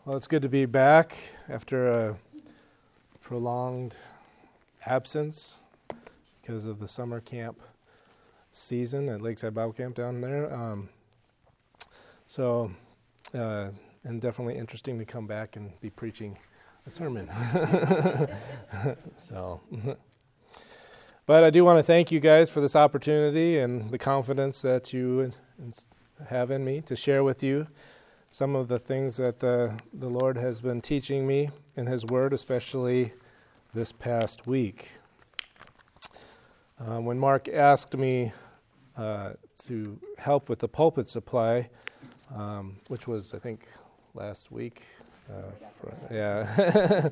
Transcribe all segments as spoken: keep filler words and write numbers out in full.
Well, it's good to be back after a prolonged absence because of the summer camp season at Lakeside Bible Camp down there. Um, so, uh, and definitely interesting to come back and be preaching a sermon. so, but I do want to thank you guys for this opportunity and the confidence that you have in me to share with you some of the things that the, the Lord has been teaching me in His Word, especially this past week. Uh, when Mark asked me uh, to help with the pulpit supply, um, which was, I think, last week, uh, for, yeah,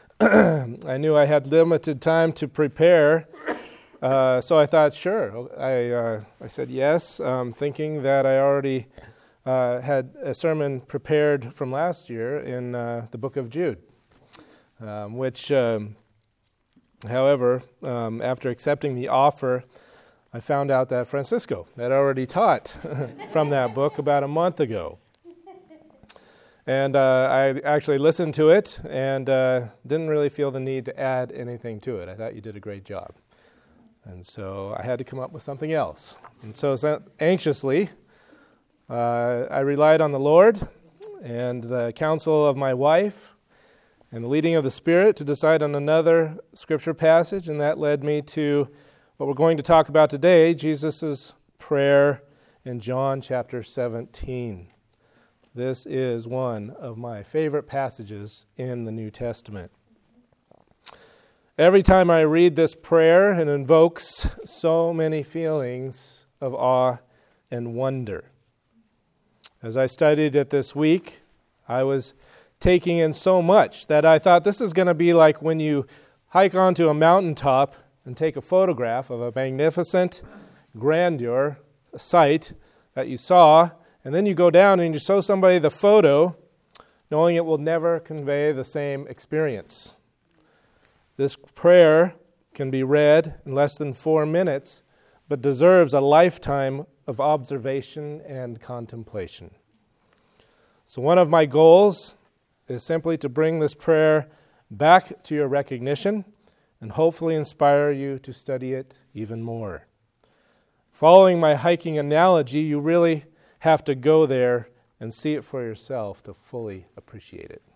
I knew I had limited time to prepare, uh, so I thought, sure. I uh, I said yes, um, thinking that I already Uh, had a sermon prepared from last year in uh, the book of Jude, um, which, um, however, um, after accepting the offer, I found out that Francisco had already taught from that book about a month ago. And uh, I actually listened to it and uh, didn't really feel the need to add anything to it. I thought you did a great job. And so I had to come up with something else. And so anxiously, Uh, I relied on the Lord and the counsel of my wife and the leading of the Spirit to decide on another scripture passage, and that led me to what we're going to talk about today, Jesus' prayer in John chapter seventeen. This is one of my favorite passages in the New Testament. Every time I read this prayer, it invokes so many feelings of awe and wonder. As I studied it this week, I was taking in so much that I thought this is going to be like when you hike onto a mountaintop and take a photograph of a magnificent grandeur, a sight that you saw, and then you go down and you show somebody the photo, knowing it will never convey the same experience. This prayer can be read in less than four minutes, but deserves a lifetime of observation and contemplation. So one of my goals is simply to bring this prayer back to your recognition and hopefully inspire you to study it even more. Following my hiking analogy, you really have to go there and see it for yourself to fully appreciate it.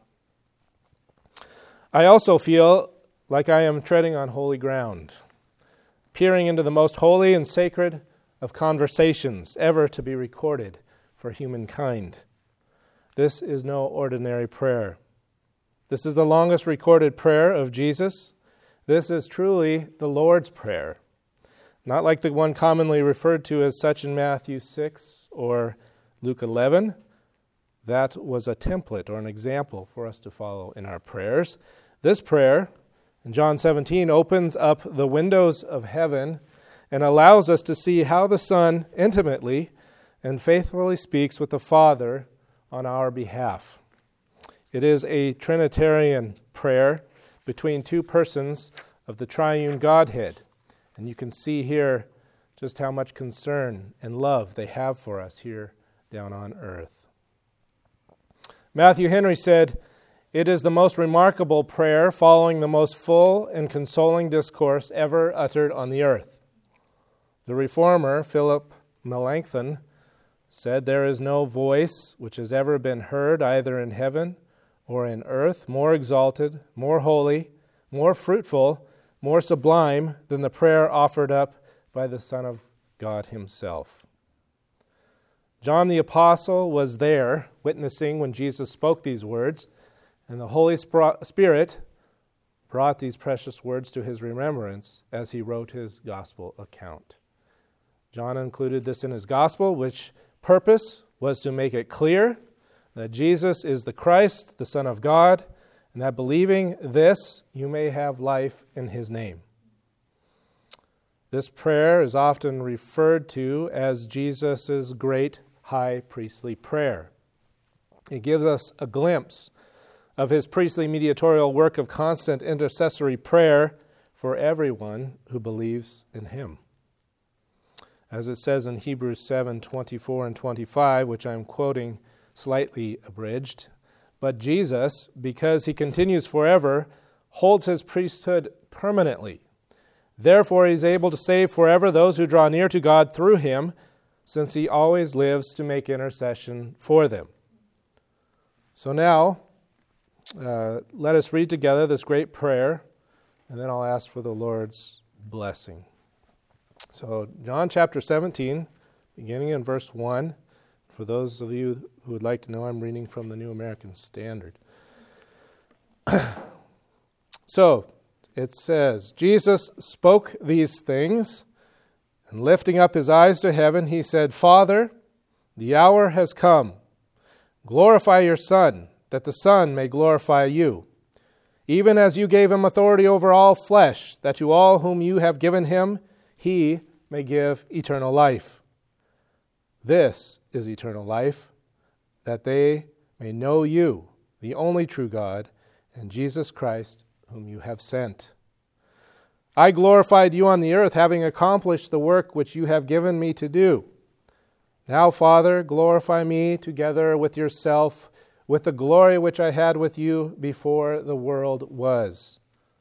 I also feel like I am treading on holy ground, peering into the most holy and sacred of conversations ever to be recorded for humankind. This is no ordinary prayer. This is the longest recorded prayer of Jesus. This is truly the Lord's Prayer, not like the one commonly referred to as such in Matthew six or Luke eleven. That was a template or an example for us to follow in our prayers. This prayer in John seventeen opens up the windows of heaven and allows us to see how the Son intimately and faithfully speaks with the Father on our behalf. It is a Trinitarian prayer between two persons of the triune Godhead, and you can see here just how much concern and love they have for us here down on earth. Matthew Henry said, "It is the most remarkable prayer following the most full and consoling discourse ever uttered on the earth." The reformer, Philip Melanchthon, said, "There is no voice which has ever been heard either in heaven or in earth more exalted, more holy, more fruitful, more sublime than the prayer offered up by the Son of God Himself." John the Apostle was there witnessing when Jesus spoke these words, and the Holy Spirit brought these precious words to his remembrance as he wrote his gospel account. John included this in his gospel, which purpose was to make it clear that Jesus is the Christ, the Son of God, and that believing this, you may have life in His name. This prayer is often referred to as Jesus' great high priestly prayer. It gives us a glimpse of His priestly mediatorial work of constant intercessory prayer for everyone who believes in Him. As it says in Hebrews seven twenty-four and twenty-five, which I'm quoting slightly abridged, But Jesus, because he continues forever, holds his priesthood permanently. Therefore, he is able to save forever those who draw near to God through him, since he always lives to make intercession for them. So now, uh, let us read together this great prayer, and then I'll ask for the Lord's blessing. So, John chapter seventeen, beginning in verse one. For those of you who would like to know, I'm reading from the New American Standard. So, it says, Jesus spoke these things, and lifting up his eyes to heaven, he said, Father, the hour has come. Glorify your Son, that the Son may glorify you, even as you gave him authority over all flesh, that to all whom you have given him, he may give eternal life. This is eternal life, that they may know you, the only true God, and Jesus Christ, whom you have sent. I glorified you on the earth, having accomplished the work which you have given me to do. Now, Father, glorify me together with yourself, with the glory which I had with you before the world was.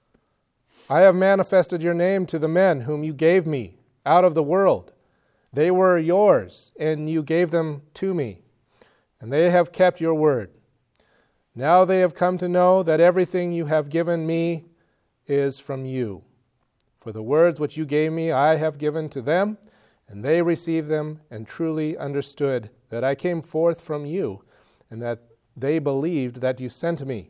I have manifested your name to the men whom you gave me out of the world. They were yours, and you gave them to me, and they have kept your word. Now they have come to know that everything you have given me is from you. For the words which you gave me I have given to them, and they received them and truly understood that I came forth from you, and that they believed that you sent me.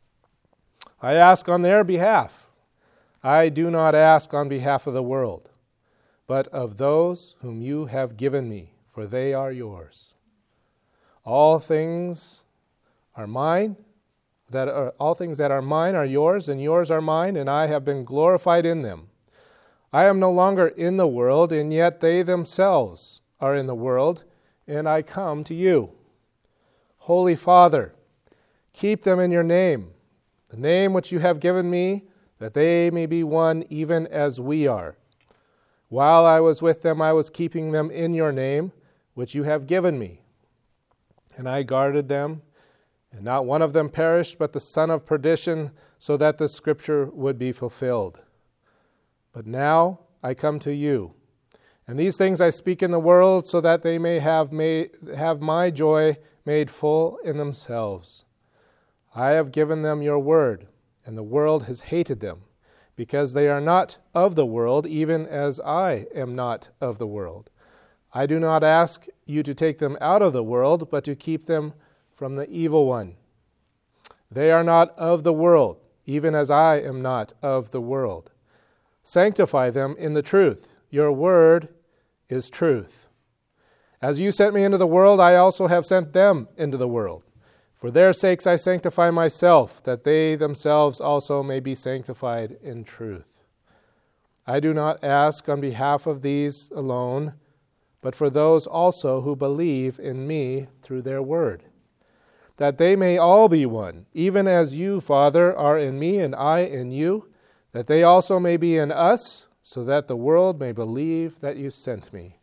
I ask on their behalf. I do not ask on behalf of the world, but of those whom you have given me, for they are yours. All things are mine, that are, all things that are mine are yours, and yours are mine, and I have been glorified in them. I am no longer in the world, and yet they themselves are in the world, and I come to you. Holy Father, keep them in your name, the name which you have given me, that they may be one even as we are. While I was with them, I was keeping them in your name, which you have given me. And I guarded them, and not one of them perished, but the son of perdition, so that the scripture would be fulfilled. But now I come to you, and these things I speak in the world, so that they may have made, have my joy made full in themselves. I have given them your word, and the world has hated them, because they are not of the world, even as I am not of the world. I do not ask you to take them out of the world, but to keep them from the evil one. They are not of the world, even as I am not of the world. Sanctify them in the truth. Your word is truth. As you sent me into the world, I also have sent them into the world. For their sakes I sanctify myself, that they themselves also may be sanctified in truth. I do not ask on behalf of these alone, but for those also who believe in me through their word, that they may all be one, even as you, Father, are in me and I in you, that they also may be in us, so that the world may believe that you sent me.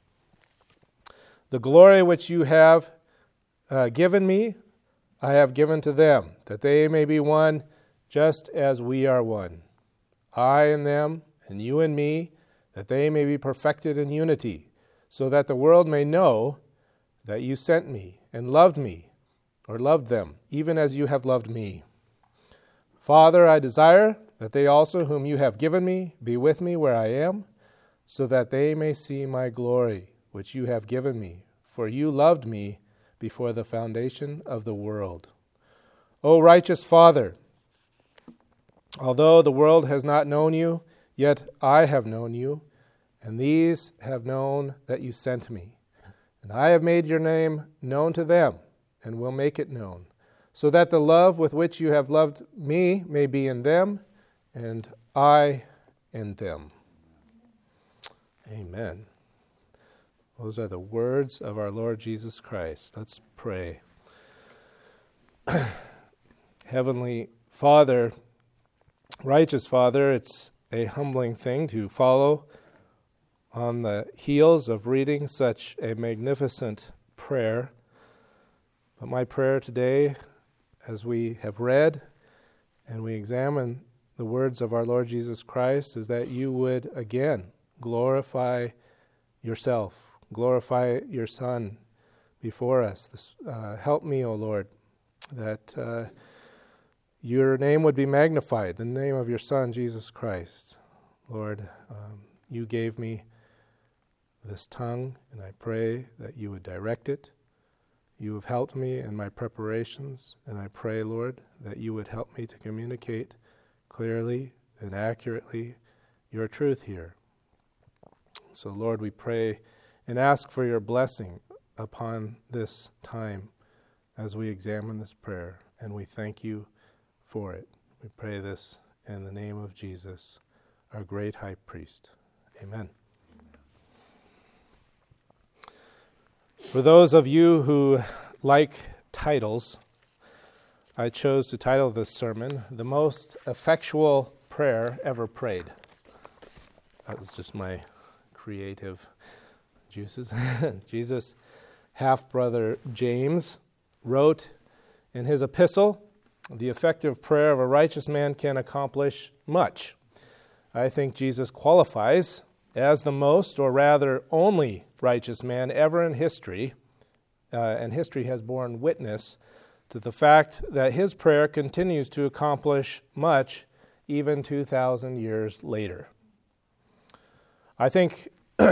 The glory which you have uh, given me, I have given to them, that they may be one just as we are one. I in them, and you in me, that they may be perfected in unity, so that the world may know that you sent me and loved me, or loved them, even as you have loved me. Father, I desire that they also whom you have given me be with me where I am, so that they may see my glory, which you have given me, for you loved me before the foundation of the world. O righteous Father, although the world has not known you, yet I have known you, and these have known that you sent me. And I have made your name known to them, and will make it known, so that the love with which you have loved me may be in them, and I in them. Amen. Those are the words of our Lord Jesus Christ. Let's pray. Heavenly Father, righteous Father, it's a humbling thing to follow on the heels of reading such a magnificent prayer. But my prayer today, as we have read and we examine the words of our Lord Jesus Christ is that you would again glorify yourself, glorify your Son before us. This, uh, help me, O Lord, that uh, your name would be magnified, the name of your Son, Jesus Christ. Lord, um, you gave me this tongue, and I pray that you would direct it. You have helped me in my preparations, and I pray, Lord, that you would help me to communicate clearly and accurately your truth here. So, Lord, we pray and ask for your blessing upon this time as we examine this prayer, and we thank you for it. We pray this in the name of Jesus, our great high priest. Amen. For those of you who like titles, I chose to title this sermon, The Most Effectual Prayer Ever Prayed. That was just my creative juices. Jesus' half-brother James wrote in his epistle, the effective prayer of a righteous man can accomplish much. I think Jesus qualifies as the most, or rather only, righteous man ever in history, uh, and history has borne witness to the fact that his prayer continues to accomplish much even two thousand years later. I think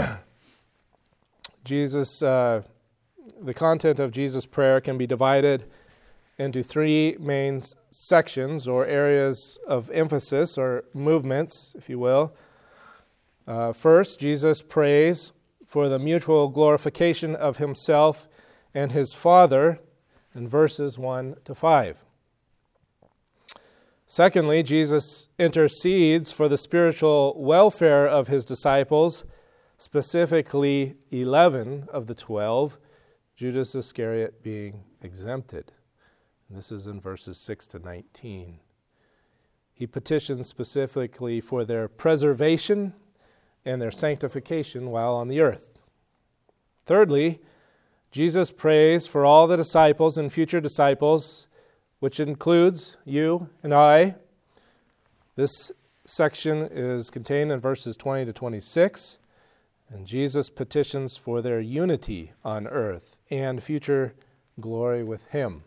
Jesus, uh, the content of Jesus' prayer can be divided into three main sections or areas of emphasis or movements, if you will. Uh, first, Jesus prays for the mutual glorification of himself and his Father in verses one to five. Secondly, Jesus intercedes for the spiritual welfare of his disciples, specifically eleven of the twelve, Judas Iscariot being exempted. And this is in verses six to nineteen. He petitions specifically for their preservation and their sanctification while on the earth. Thirdly, Jesus prays for all the disciples and future disciples, which includes you and I. This section is contained in verses twenty to twenty-six, and Jesus petitions for their unity on earth and future glory with him.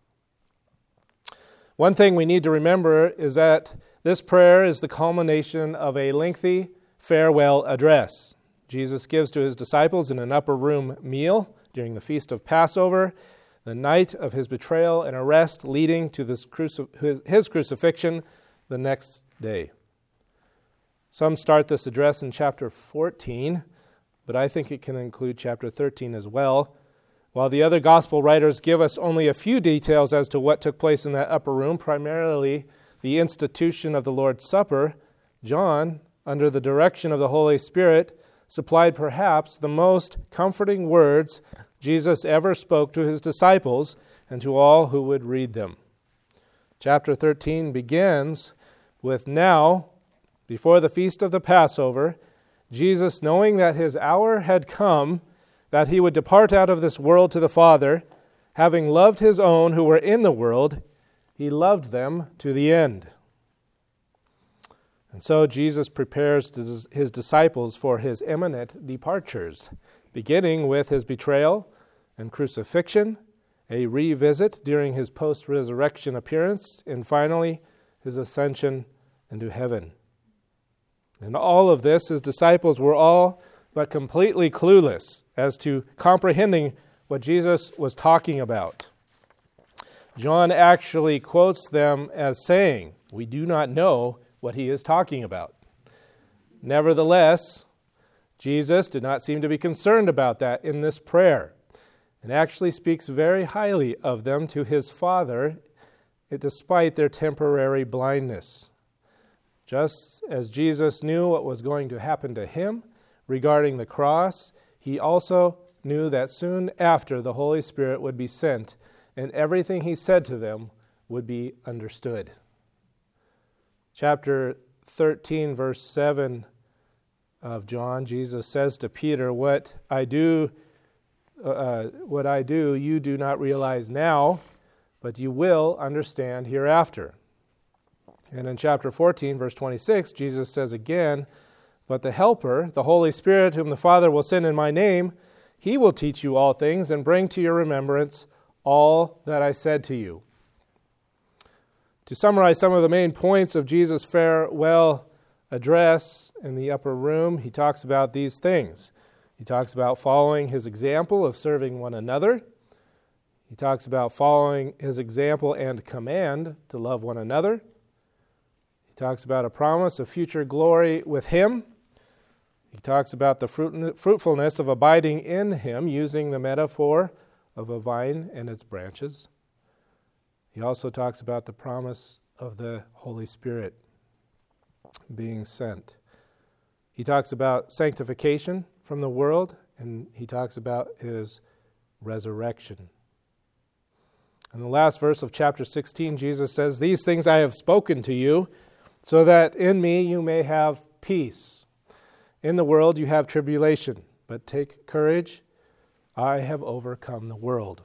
One thing we need to remember is that this prayer is the culmination of a lengthy farewell address Jesus gives to his disciples in an upper room meal during the feast of Passover, the night of his betrayal and arrest leading to this cruci- his, his crucifixion the next day. Some start this address in chapter fourteen, but I think it can include chapter thirteen as well. While the other gospel writers give us only a few details as to what took place in that upper room, primarily the institution of the Lord's Supper, John, under the direction of the Holy Spirit, supplied perhaps the most comforting words Jesus ever spoke to his disciples and to all who would read them. Chapter thirteen begins with, "Now, before the feast of the Passover, Jesus, knowing that his hour had come, that he would depart out of this world to the Father, having loved his own who were in the world, he loved them to the end." And so Jesus prepares his disciples for his imminent departures, beginning with his betrayal and crucifixion, a revisit during his post-resurrection appearance, and finally his ascension into heaven. In all of this, his disciples were all but completely clueless as to comprehending what Jesus was talking about. John actually quotes them as saying, "We do not know what he is talking about." Nevertheless, Jesus did not seem to be concerned about that in this prayer, and actually speaks very highly of them to his Father, despite their temporary blindness. Just as Jesus knew what was going to happen to him regarding the cross, he also knew that soon after the Holy Spirit would be sent, and everything he said to them would be understood. Chapter thirteen, verse seven of John, Jesus says to Peter, "What I do, uh, what I do, you do not realize now, but you will understand hereafter. And in chapter fourteen, verse twenty-six, Jesus says again, but the Helper, the Holy Spirit, whom the Father will send in my name, he will teach you all things and bring to your remembrance all that I said to you. To summarize some of the main points of Jesus' farewell address in the upper room, he talks about these things. He talks about following his example of serving one another. He talks about following his example and command to love one another. He talks about a promise of future glory with him. He talks about the fruit, fruitfulness of abiding in him, using the metaphor of a vine and its branches. He also talks about the promise of the Holy Spirit being sent. He talks about sanctification from the world, and he talks about his resurrection. In the last verse of chapter sixteen, Jesus says, these things I have spoken to you, so that in me you may have peace. In the world you have tribulation, but take courage, I have overcome the world.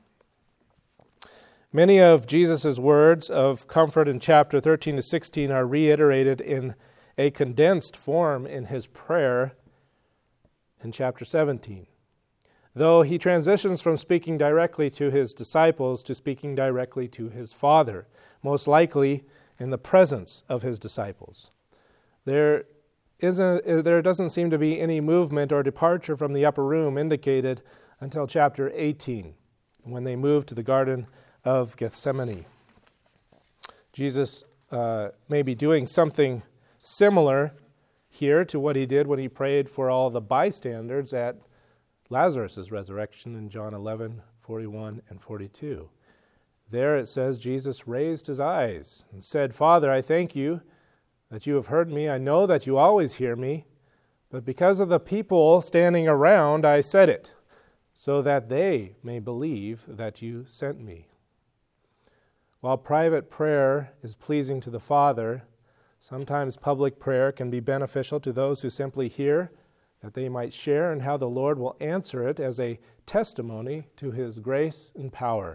Many of Jesus' words of comfort in chapter thirteen to sixteen are reiterated in a condensed form in his prayer in chapter seventeen. Though he transitions from speaking directly to his disciples to speaking directly to his Father, most likely in the presence of his disciples. There isn't, there doesn't seem to be any movement or departure from the upper room indicated until chapter eighteen, when they move to the Garden of Gethsemane. Jesus uh, may be doing something similar here to what he did when he prayed for all the bystanders at Lazarus' resurrection in John eleven, forty-one and forty-two. There it says, Jesus raised his eyes and said, Father, I thank you that you have heard me. I know that you always hear me, but because of the people standing around, I said it, so that they may believe that you sent me. While private prayer is pleasing to the Father, sometimes public prayer can be beneficial to those who simply hear, that they might share in how the Lord will answer it as a testimony to his grace and power.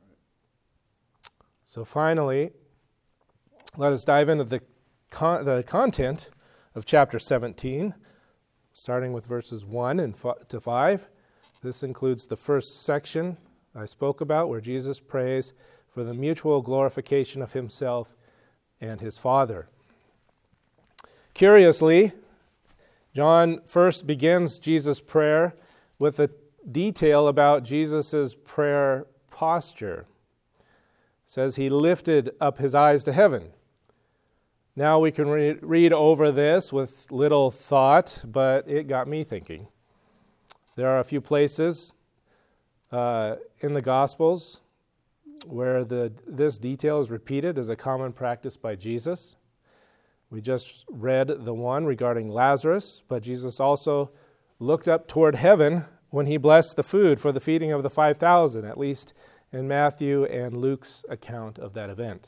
So finally, let us dive into the, con- the content of chapter seventeen, starting with verses one and f- to five. This includes the first section I spoke about, where Jesus prays for the mutual glorification of himself and his Father. Curiously, John first begins Jesus' prayer with a detail about Jesus' prayer posture. It says he lifted up his eyes to heaven. Now we can re- read over this with little thought, but it got me thinking. There are a few places uh, in the Gospels where the this detail is repeated as a common practice by Jesus. We just read the one regarding Lazarus, but Jesus also looked up toward heaven when he blessed the food for the feeding of the five thousand, at least in Matthew and Luke's account of that event.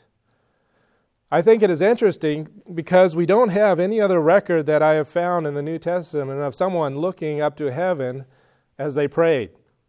I think it is interesting because we don't have any other record that I have found in the New Testament of someone looking up to heaven as they prayed.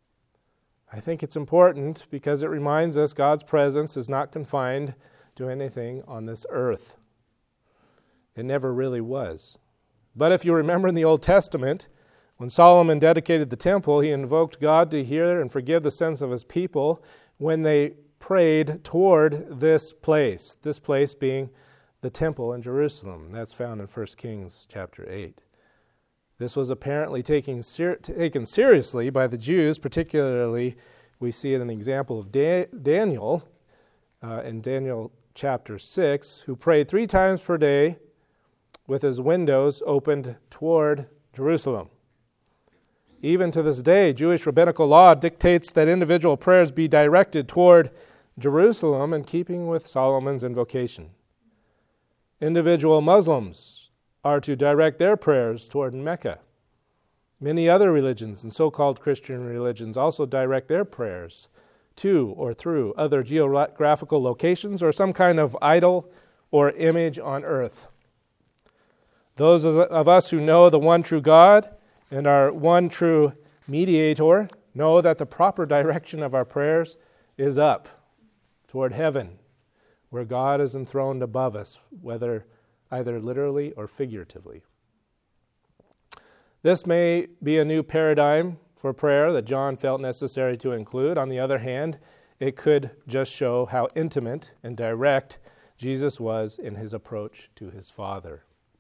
I think it's important because it reminds us God's presence is not confined to anything on this earth. It never really was. But if you remember in the Old Testament, when Solomon dedicated the temple, he invoked God to hear and forgive the sins of his people when they prayed toward this place, this place being the temple in Jerusalem. That's found in First Kings chapter eight. This was apparently taken, ser- taken seriously by the Jews, particularly we see it in the example of da- Daniel uh, in Daniel chapter six, who prayed three times per day with his windows opened toward Jerusalem. Even to this day, Jewish rabbinical law dictates that individual prayers be directed toward Jerusalem in keeping with Solomon's invocation. Individual Muslims are to direct their prayers toward Mecca. Many other religions and so-called Christian religions also direct their prayers to or through other geographical locations or some kind of idol or image on earth. Those of us who know the one true God and our one true mediator know that the proper direction of our prayers is up, toward heaven, where God is enthroned above us, whether either literally or figuratively. This may be a new paradigm for prayer that John felt necessary to include. On the other hand, it could just show how intimate and direct Jesus was in his approach to his Father.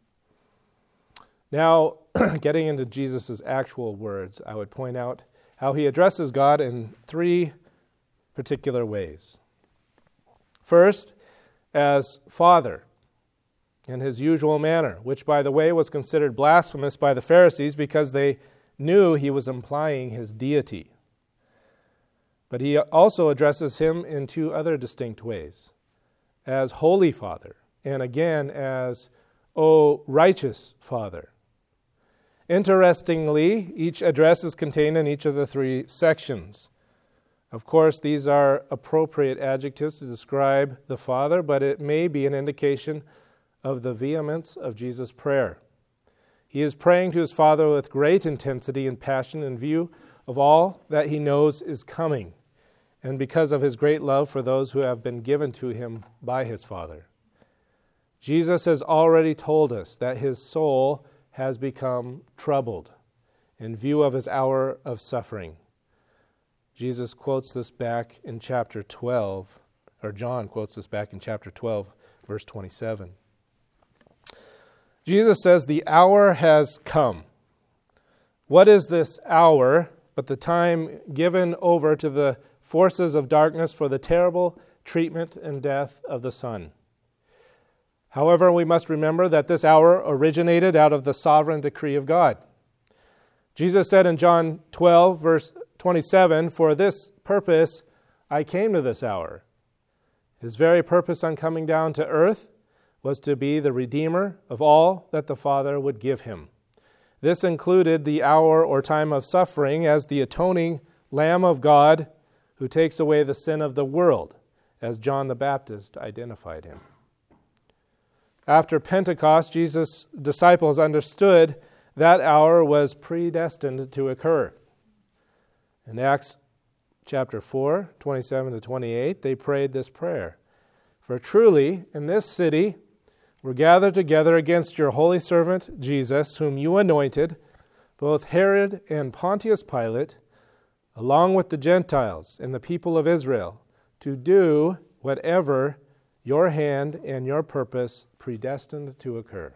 Now, getting into Jesus' actual words, I would point out how he addresses God in three particular ways. First, as Father, in his usual manner, which, by the way, was considered blasphemous by the Pharisees because they knew he was implying his deity. But he also addresses him in two other distinct ways, as Holy Father, and again as, O righteous Father. Interestingly, each address is contained in each of the three sections. Of course, these are appropriate adjectives to describe the Father, but it may be an indication of the vehemence of Jesus' prayer. He is praying to his Father with great intensity and passion in view of all that he knows is coming, and because of his great love for those who have been given to him by his Father. Jesus has already told us that his soul has become troubled in view of his hour of suffering. Jesus quotes this back in chapter twelve, or John quotes this back in chapter twelve, verse twenty-seven. Jesus says, the hour has come. What is this hour but the time given over to the forces of darkness for the terrible treatment and death of the Son? However, we must remember that this hour originated out of the sovereign decree of God. Jesus said in John twelve, verse twenty-seven, for this purpose I came to this hour. His very purpose on coming down to earth was to be the Redeemer of all that the Father would give him. This included the hour or time of suffering as the atoning Lamb of God who takes away the sin of the world, as John the Baptist identified him. After Pentecost, Jesus' disciples understood that hour was predestined to occur. In Acts chapter four, twenty-seven to twenty-eight, they prayed this prayer. For truly, in this city, we're gathered together against your holy servant Jesus, whom you anointed, both Herod and Pontius Pilate, along with the Gentiles and the people of Israel, to do whatever your hand and your purpose predestined to occur.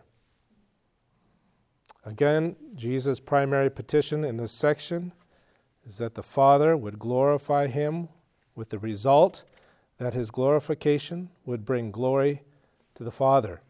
Again, Jesus' primary petition in this section is that the Father would glorify him, with the result that his glorification would bring glory to the Father.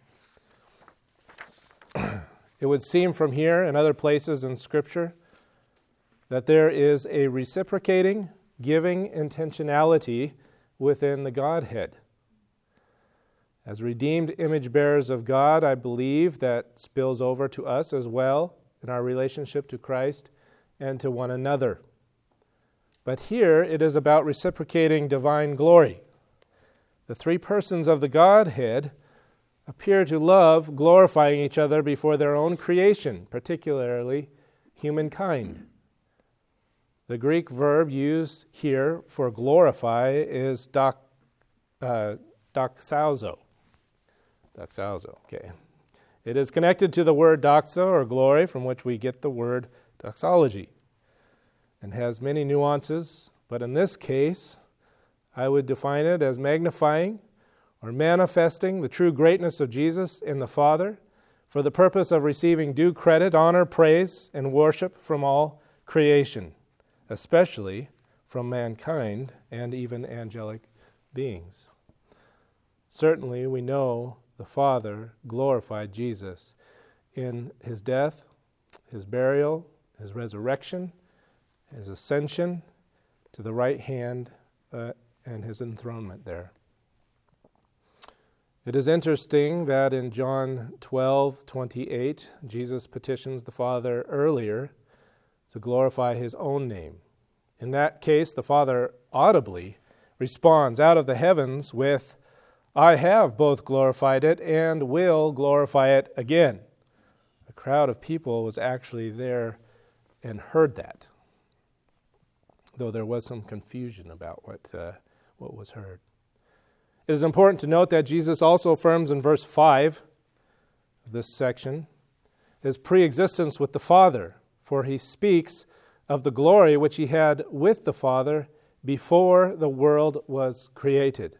It would seem from here and other places in Scripture that there is a reciprocating, giving intentionality within the Godhead. As redeemed image bearers of God, I believe that spills over to us as well in our relationship to Christ and to one another. But here it is about reciprocating divine glory. The three persons of the Godhead appear to love glorifying each other before their own creation, particularly humankind. The Greek verb used here for glorify is dox, uh, doxazo. Doxazo, okay. It is connected to the word doxa, or glory, from which we get the word doxology, and has many nuances, but in this case, I would define it as magnifying or manifesting the true greatness of Jesus in the Father for the purpose of receiving due credit, honor, praise, and worship from all creation, especially from mankind and even angelic beings. Certainly, we know the Father glorified Jesus in his death, his burial, his resurrection, his ascension to the right hand, uh, and his enthronement there. It is interesting that in John twelve twenty-eight, Jesus petitions the Father earlier to glorify his own name. In that case, the Father audibly responds out of the heavens with, I have both glorified it and will glorify it again. A crowd of people was actually there and heard that, though there was some confusion about what uh, what was heard. It is important to note that Jesus also affirms in verse five of this section his pre-existence with the Father, for he speaks of the glory which he had with the Father before the world was created.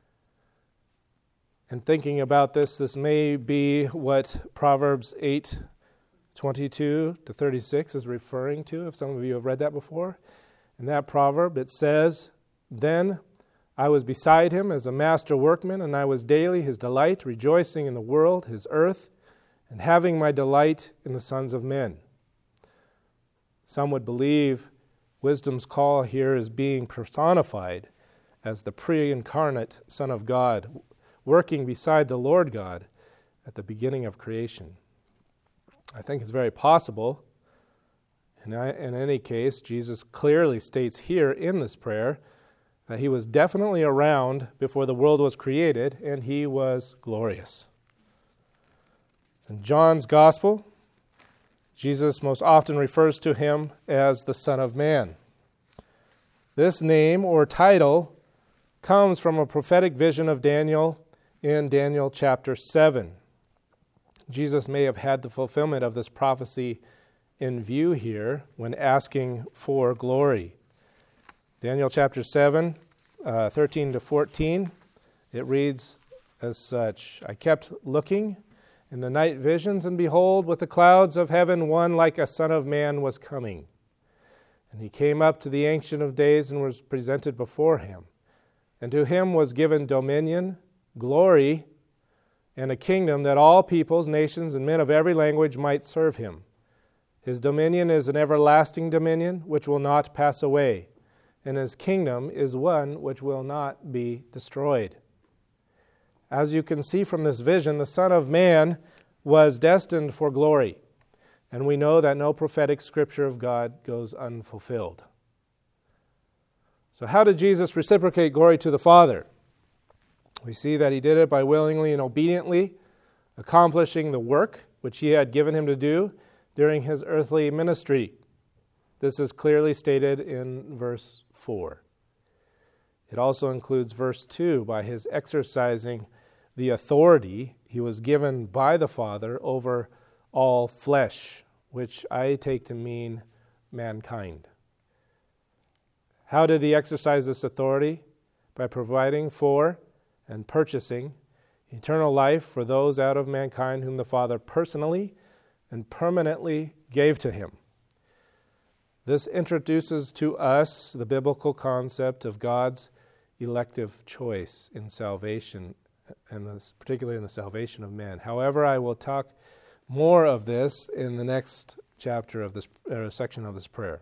And thinking about this, this may be what Proverbs eight twenty-two to thirty-six is referring to, if some of you have read that before. In that proverb, it says, "Then I was beside him as a master workman, and I was daily his delight, rejoicing in the world, his earth, and having my delight in the sons of men." Some would believe wisdom's call here is being personified as the pre-incarnate Son of God, working beside the Lord God at the beginning of creation. I think it's very possible. In any case, Jesus clearly states here in this prayer that he was definitely around before the world was created, and he was glorious. In John's Gospel, Jesus most often refers to him as the Son of Man. This name or title comes from a prophetic vision of Daniel in Daniel chapter seven. Jesus may have had the fulfillment of this prophecy in view here when asking for glory. Daniel chapter seven, uh, thirteen to fourteen, it reads as such, "I kept looking in the night visions, and behold, with the clouds of heaven, one like a son of man was coming. And he came up to the Ancient of Days and was presented before him. And to him was given dominion, glory, and a kingdom that all peoples, nations, and men of every language might serve him. His dominion is an everlasting dominion which will not pass away, and his kingdom is one which will not be destroyed." As you can see from this vision, the Son of Man was destined for glory, and we know that no prophetic scripture of God goes unfulfilled. So how did Jesus reciprocate glory to the Father? We see that he did it by willingly and obediently accomplishing the work which he had given him to do during his earthly ministry. This is clearly stated in verse four. It also includes verse two, by his exercising the authority he was given by the Father over all flesh, which I take to mean mankind. How did he exercise this authority? By providing for and purchasing eternal life for those out of mankind whom the Father personally and permanently gave to him. This introduces to us the biblical concept of God's elective choice in salvation, and this, particularly in the salvation of men. However, I will talk more of this in the next chapter of this uh, section of this prayer.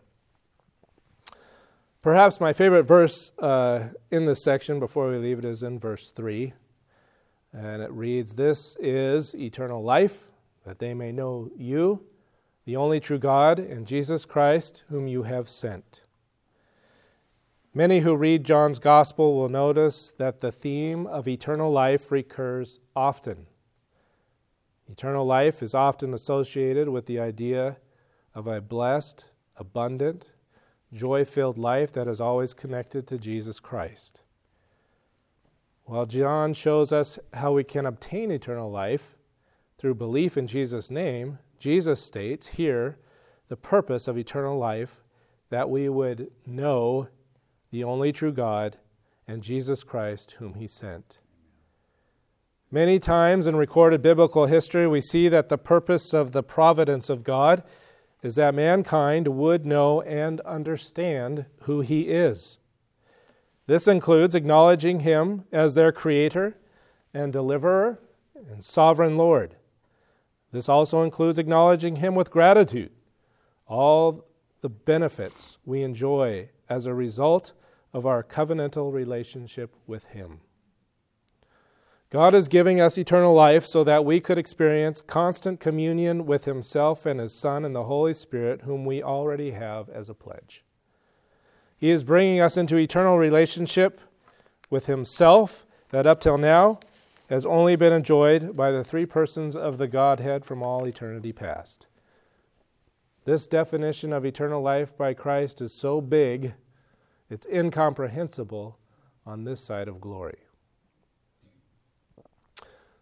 Perhaps my favorite verse uh, in this section before we leave it is in verse three. And it reads, "This is eternal life, that they may know you, the only true God, and Jesus Christ, whom you have sent." Many who read John's Gospel will notice that the theme of eternal life recurs often. Eternal life is often associated with the idea of a blessed, abundant, joy-filled life that is always connected to Jesus Christ. While John shows us how we can obtain eternal life through belief in Jesus' name, Jesus states here the purpose of eternal life, that we would know the only true God and Jesus Christ whom he sent. Many times in recorded biblical history, we see that the purpose of the providence of God is that mankind would know and understand who he is. This includes acknowledging him as their creator and deliverer and sovereign Lord. This also includes acknowledging him with gratitude, all the benefits we enjoy as a result of our covenantal relationship with him. God is giving us eternal life so that we could experience constant communion with himself and his Son and the Holy Spirit, whom we already have as a pledge. He is bringing us into eternal relationship with himself that up till now has only been enjoyed by the three persons of the Godhead from all eternity past. This definition of eternal life by Christ is so big, it's incomprehensible on this side of glory.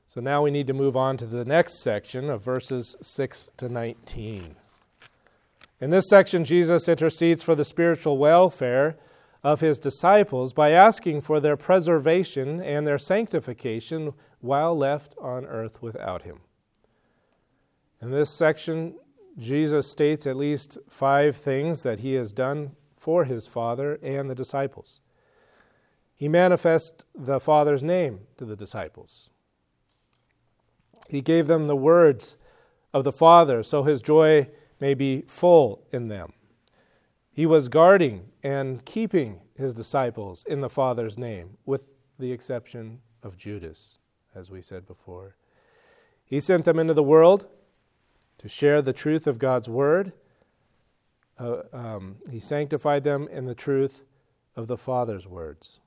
So now we need to move on to the next section of verses six to nineteen. In this section, Jesus intercedes for the spiritual welfare of his disciples by asking for their preservation and their sanctification while left on earth without him. In this section, Jesus states at least five things that he has done for his Father and the disciples. He manifests the Father's name to the disciples. He gave them the words of the Father so his joy may be full in them. He was guarding and keeping his disciples in the Father's name, with the exception of Judas, as we said before. He sent them into the world to share the truth of God's word. Uh, um, he sanctified them in the truth of the Father's words.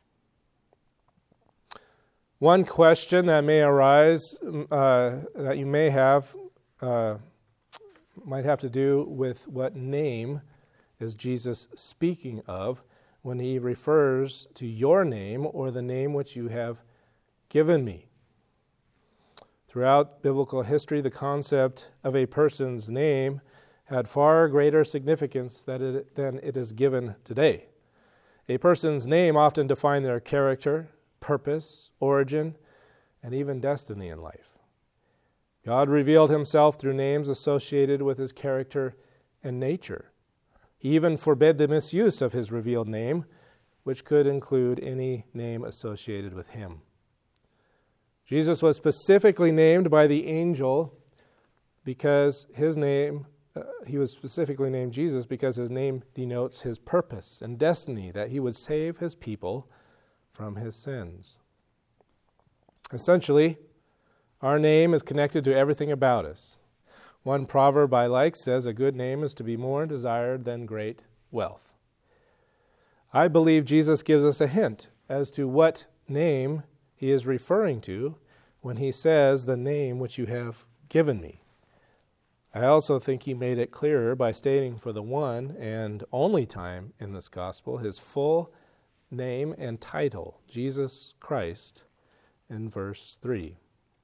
One question that may arise, uh, that you may have, uh, might have to do with what name is Jesus speaking of when he refers to your name or the name which you have given me. Throughout biblical history, the concept of a person's name had far greater significance than it, than it is given today. A person's name often defined their character, purpose, origin, and even destiny in life. God revealed himself through names associated with his character and nature. He even forbid the misuse of his revealed name, which could include any name associated with him. Jesus was specifically named by the angel because his name, uh, he was specifically named Jesus because his name denotes his purpose and destiny, that he would save his people from his sins. Essentially, our name is connected to everything about us. One proverb I like says, a good name is to be more desired than great wealth. I believe Jesus gives us a hint as to what name he is referring to when he says, the name which you have given me. I also think he made it clearer by stating for the one and only time in this gospel his full name and title, Jesus Christ, in verse three.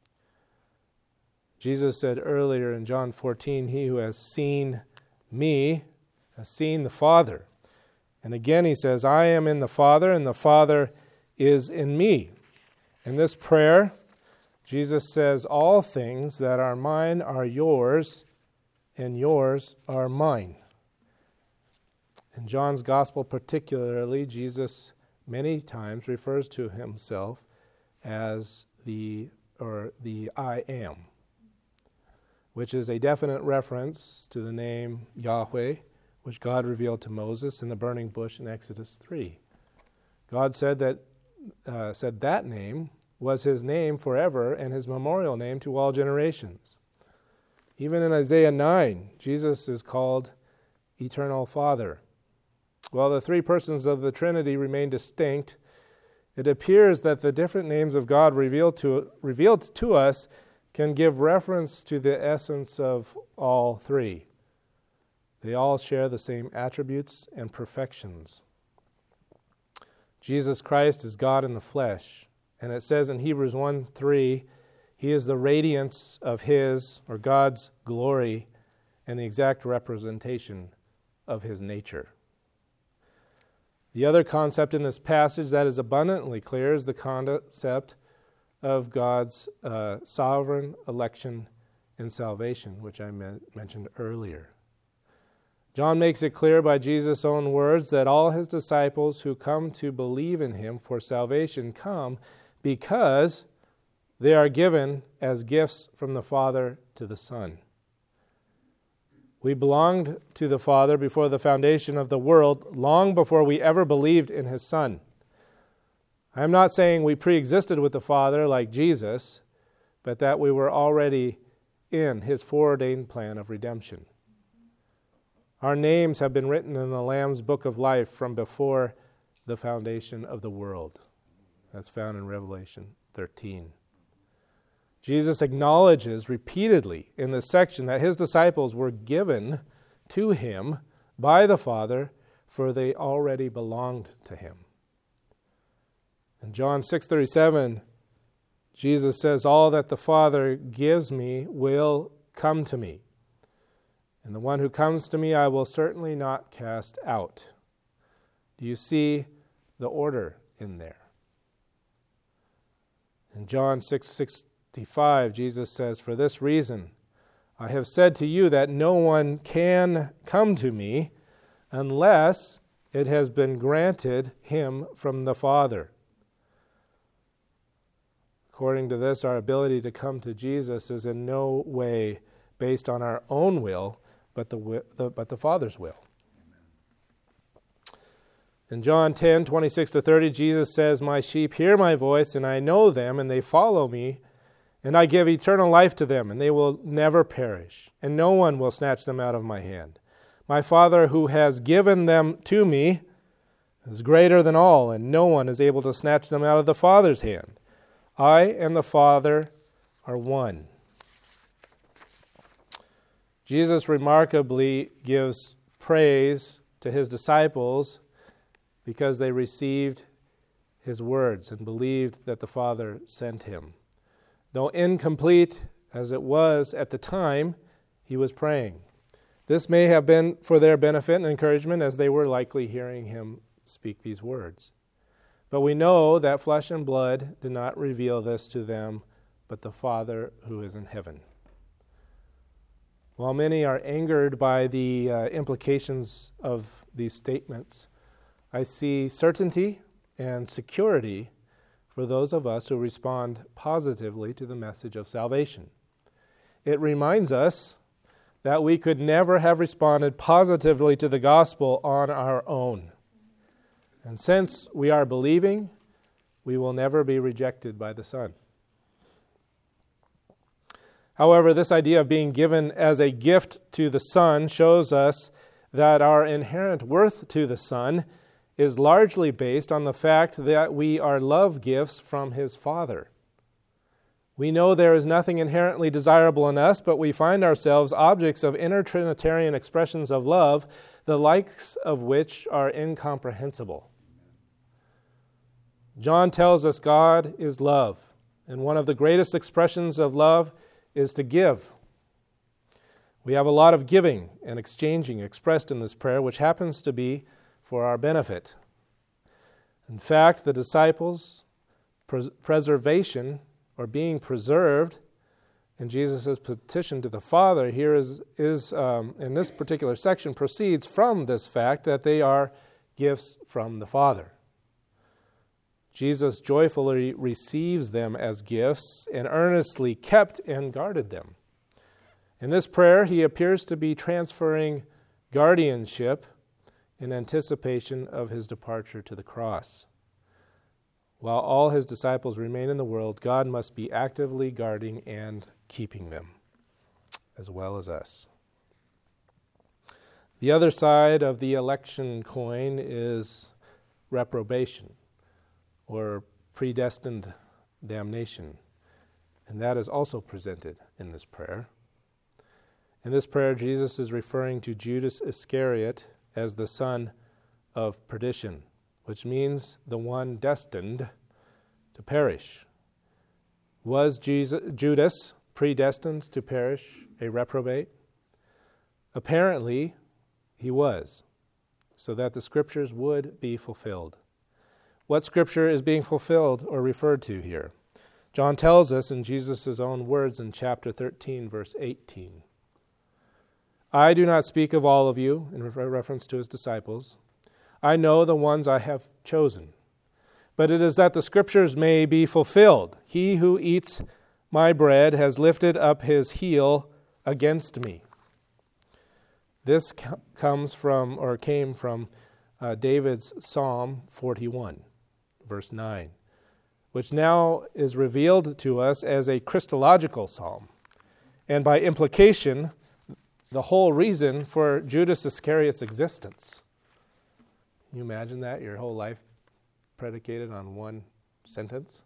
Jesus said earlier in John fourteen, he who has seen me has seen the Father. And again he says, I am in the Father, and the Father is in me. In this prayer, Jesus says, all things that are mine are yours, and yours are mine. In John's Gospel particularly, Jesus many times refers to himself as the, or the I am, which is a definite reference to the name Yahweh, which God revealed to Moses in the burning bush in Exodus three. God said that uh, said that name was his name forever and his memorial name to all generations. Even in Isaiah nine, Jesus is called Eternal Father. While the three persons of the Trinity remain distinct, it appears that the different names of God revealed to, revealed to us can give reference to the essence of all three. They all share the same attributes and perfections. Jesus Christ is God in the flesh, and it says in Hebrews one three, he is the radiance of his, or God's, glory and the exact representation of his nature. The other concept in this passage that is abundantly clear is the concept of God's uh, sovereign election and salvation, which I me- mentioned earlier. John makes it clear by Jesus' own words that all his disciples who come to believe in him for salvation come because they are given as gifts from the Father to the Son. We belonged to the Father before the foundation of the world, long before we ever believed in his Son. I am not saying we pre-existed with the Father like Jesus, but that we were already in his foreordained plan of redemption. Our names have been written in the Lamb's book of life from before the foundation of the world. That's found in Revelation thirteen. Jesus acknowledges repeatedly in this section that his disciples were given to him by the Father, for they already belonged to him. In John six thirty-seven, Jesus says, all that the Father gives me will come to me. And the one who comes to me I will certainly not cast out. Do you see the order in there? In John six sixty-five, Jesus says, for this reason I have said to you that no one can come to me unless it has been granted him from the Father. According to this, our ability to come to Jesus is in no way based on our own will, but the, the but the Father's will. In John ten, twenty-six to thirty, Jesus says, my sheep hear my voice, and I know them, and they follow me, and I give eternal life to them, and they will never perish, and no one will snatch them out of my hand. My Father who has given them to me is greater than all, and no one is able to snatch them out of the Father's hand. I and the Father are one. Jesus remarkably gives praise to his disciples because they received his words and believed that the Father sent him. Though incomplete as it was at the time, he was praying. This may have been for their benefit and encouragement, as they were likely hearing him speak these words. But we know that flesh and blood did not reveal this to them, but the Father who is in heaven. While many are angered by the uh, implications of these statements, I see certainty and security for those of us who respond positively to the message of salvation. It reminds us that we could never have responded positively to the gospel on our own. And since we are believing, we will never be rejected by the Son. However, this idea of being given as a gift to the Son shows us that our inherent worth to the Son is largely based on the fact that we are love gifts from his Father. We know there is nothing inherently desirable in us, but we find ourselves objects of inner Trinitarian expressions of love, the likes of which are incomprehensible. John tells us God is love, and one of the greatest expressions of love is to give. We have a lot of giving and exchanging expressed in this prayer, which happens to be for our benefit. In fact, the disciples' pres- preservation or being preserved in Jesus' petition to the Father here is, is um, in this particular section, proceeds from this fact that they are gifts from the Father. Jesus joyfully receives them as gifts and earnestly kept and guarded them. In this prayer, he appears to be transferring guardianship in anticipation of his departure to the cross. While all his disciples remain in the world, God must be actively guarding and keeping them, as well as us. The other side of the election coin is reprobation, or predestined damnation, and that is also presented in this prayer. In this prayer, Jesus is referring to Judas Iscariot as the son of perdition, which means the one destined to perish. Was Jesus, Judas predestined to perish, a reprobate? Apparently, he was, so that the Scriptures would be fulfilled. What Scripture is being fulfilled or referred to here? John tells us in Jesus' own words in chapter thirteen, verse eighteen. I do not speak of all of you, in reference to his disciples. I know the ones I have chosen. But it is that the Scriptures may be fulfilled. He who eats my bread has lifted up his heel against me. This comes from, or came from, uh, David's Psalm forty-one, verse nine, which now is revealed to us as a Christological psalm, and by implication, the whole reason for Judas Iscariot's existence. Can you imagine that? Your whole life predicated on one sentence?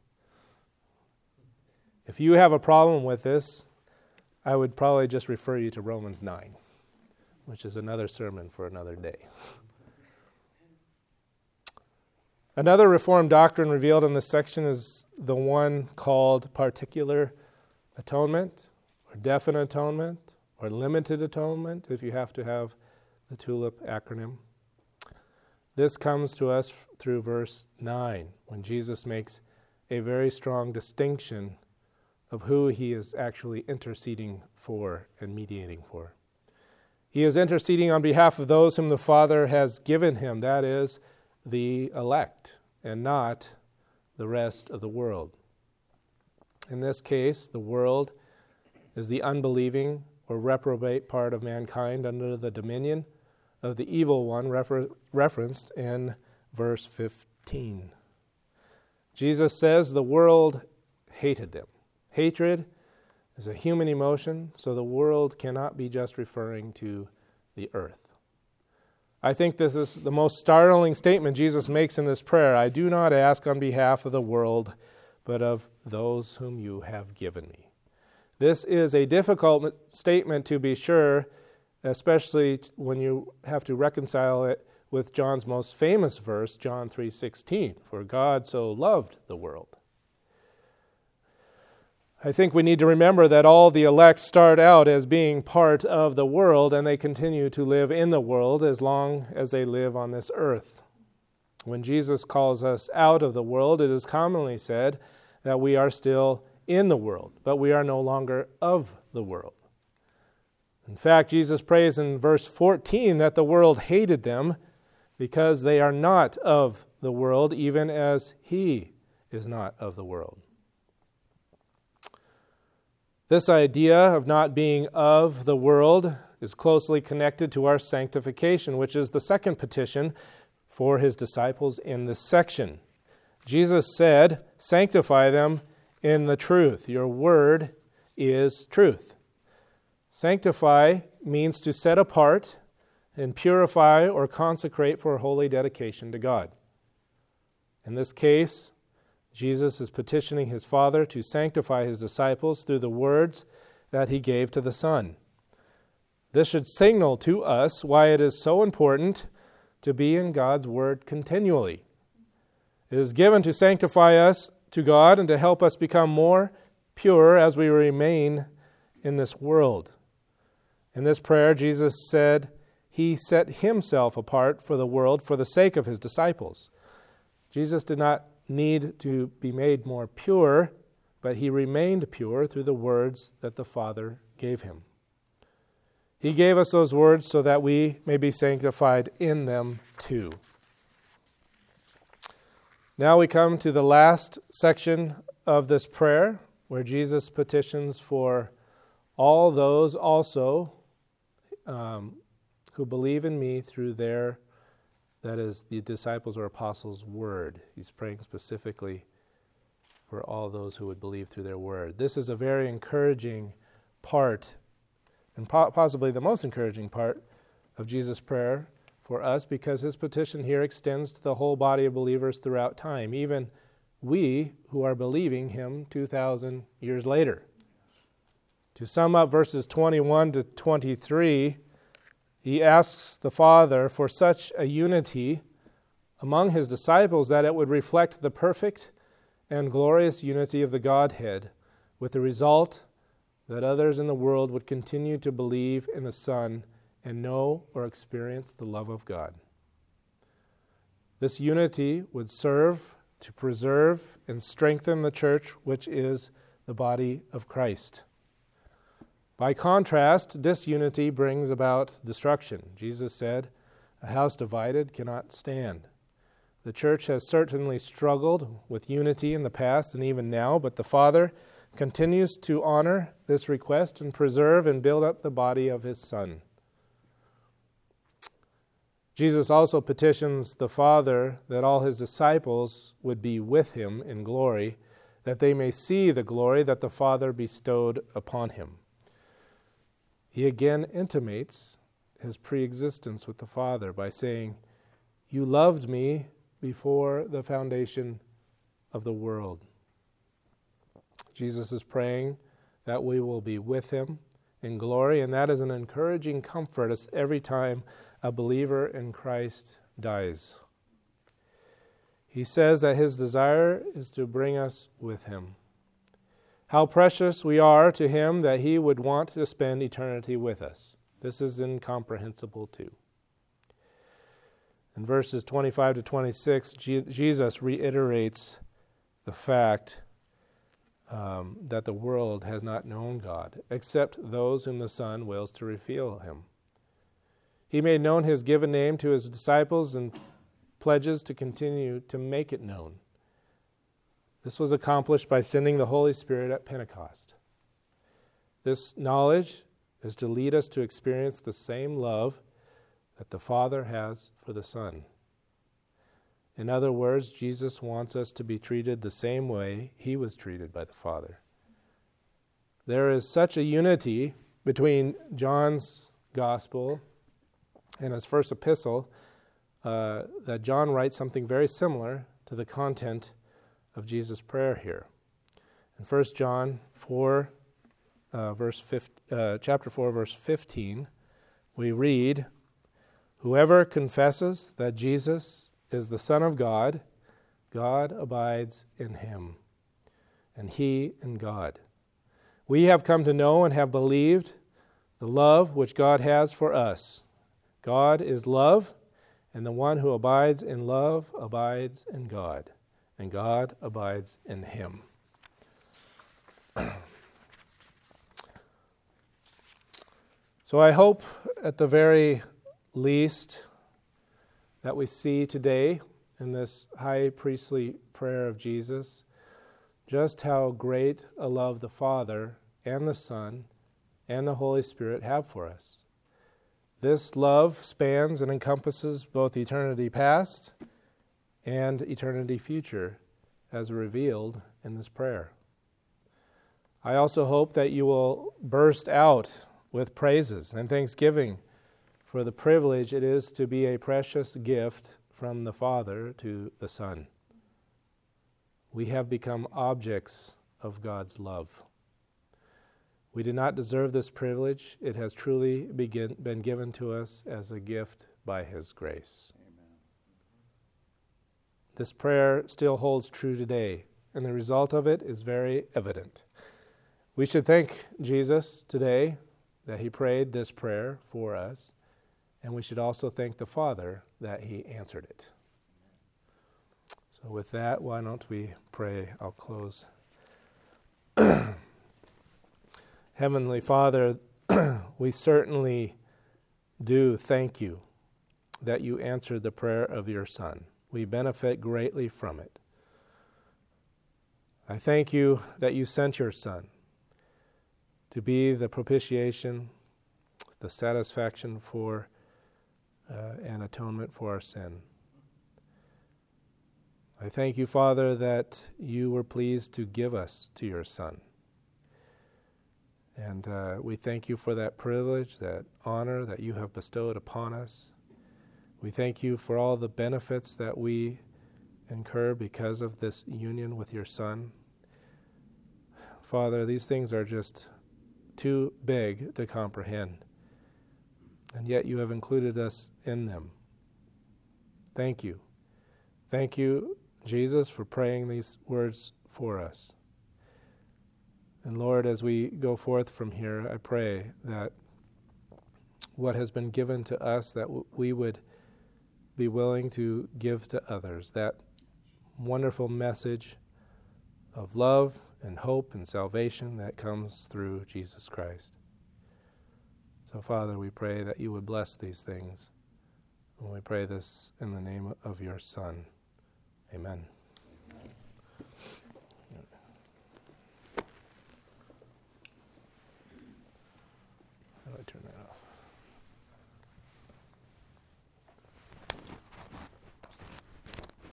If you have a problem with this, I would probably just refer you to Romans nine, which is another sermon for another day. Another Reformed doctrine revealed in this section is the one called particular atonement, or definite atonement, or limited atonement, if you have to have the TULIP acronym. This comes to us through verse nine, when Jesus makes a very strong distinction of who he is actually interceding for and mediating for. He is interceding on behalf of those whom the Father has given him, that is, the elect, and not the rest of the world. In this case, the world is the unbelieving or reprobate part of mankind under the dominion of the evil one refer- referenced in verse fifteen. Jesus says the world hated them. Hatred is a human emotion, so the world cannot be just referring to the earth. I think this is the most startling statement Jesus makes in this prayer. I do not ask on behalf of the world, but of those whom you have given me. This is a difficult statement to be sure, especially when you have to reconcile it with John's most famous verse, John three sixteen, for God so loved the world. I think we need to remember that all the elect start out as being part of the world, and they continue to live in the world as long as they live on this earth. When Jesus calls us out of the world, it is commonly said that we are still in the world, but we are no longer of the world. In fact, Jesus prays in verse fourteen that the world hated them because they are not of the world, even as he is not of the world. This idea of not being of the world is closely connected to our sanctification, which is the second petition for his disciples in this section. Jesus said, "Sanctify them in the truth. Your word is truth." Sanctify means to set apart and purify or consecrate for holy dedication to God. In this case, Jesus is petitioning his Father to sanctify his disciples through the words that he gave to the Son. This should signal to us why it is so important to be in God's Word continually. It is given to sanctify us to God and to help us become more pure as we remain in this world. In this prayer, Jesus said he set himself apart for the world for the sake of his disciples. Jesus did not need to be made more pure, but he remained pure through the words that the Father gave him. He gave us those words so that we may be sanctified in them too. Now we come to the last section of this prayer, where Jesus petitions for all those also um, who believe in me through their, that is, the disciples or apostles' word. He's praying specifically for all those who would believe through their word. This is a very encouraging part, and po- possibly the most encouraging part of Jesus' prayer for us, because his petition here extends to the whole body of believers throughout time, even we who are believing him two thousand years later. To sum up verses twenty-one to twenty-three, he asks the Father for such a unity among his disciples that it would reflect the perfect and glorious unity of the Godhead, with the result that others in the world would continue to believe in the Son and know or experience the love of God. This unity would serve to preserve and strengthen the church, which is the body of Christ. By contrast, disunity brings about destruction. Jesus said, "A house divided cannot stand." The church has certainly struggled with unity in the past and even now, but the Father continues to honor this request and preserve and build up the body of his Son. Jesus also petitions the Father that all his disciples would be with him in glory, that they may see the glory that the Father bestowed upon him. He again intimates his pre-existence with the Father by saying, "You loved me before the foundation of the world." Jesus is praying that we will be with him in glory, and that is an encouraging comfort every time a believer in Christ dies. He says that his desire is to bring us with him. How precious we are to him that he would want to spend eternity with us. This is incomprehensible too. In verses twenty-five to twenty-six, Je- Jesus reiterates the fact um, that the world has not known God, except those whom the Son wills to reveal him. He made known his given name to his disciples and pledges to continue to make it known. This was accomplished by sending the Holy Spirit at Pentecost. This knowledge is to lead us to experience the same love that the Father has for the Son. In other words, Jesus wants us to be treated the same way he was treated by the Father. There is such a unity between John's gospel and his first epistle uh, that John writes something very similar to the content of Jesus' prayer here. In First John four, uh, verse fifteen, uh, chapter four, verse fifteen, we read, "Whoever confesses that Jesus is the Son of God, God abides in him, and he in God. We have come to know and have believed the love which God has for us. God is love, and the one who abides in love abides in God, and God abides in him." So I hope at the very least that we see today in this high priestly prayer of Jesus just how great a love the Father and the Son and the Holy Spirit have for us. This love spans and encompasses both eternity past and eternity future, as revealed in this prayer. I also hope that you will burst out with praises and thanksgiving for the privilege it is to be a precious gift from the Father to the Son. We have become objects of God's love. We did not deserve this privilege. It has truly begin, been given to us as a gift by his grace. Amen. This prayer still holds true today, and the result of it is very evident. We should thank Jesus today that he prayed this prayer for us, and we should also thank the Father that he answered it. So with that, why don't we pray? I'll close. Heavenly Father, we certainly do thank you that you answered the prayer of your Son. We benefit greatly from it. I thank you that you sent your Son to be the propitiation, the satisfaction for uh, and atonement for our sin. I thank you, Father, that you were pleased to give us to your Son. And uh, we thank you for that privilege, that honor that you have bestowed upon us. We thank you for all the benefits that we incur because of this union with your Son. Father, these things are just too big to comprehend, and yet you have included us in them. Thank you. Thank you, Jesus, for praying these words for us. And Lord, as we go forth from here, I pray that what has been given to us, that w- we would be willing to give to others, that wonderful message of love and hope and salvation that comes through Jesus Christ. So, Father, we pray that you would bless these things. And we pray this in the name of your Son. Amen.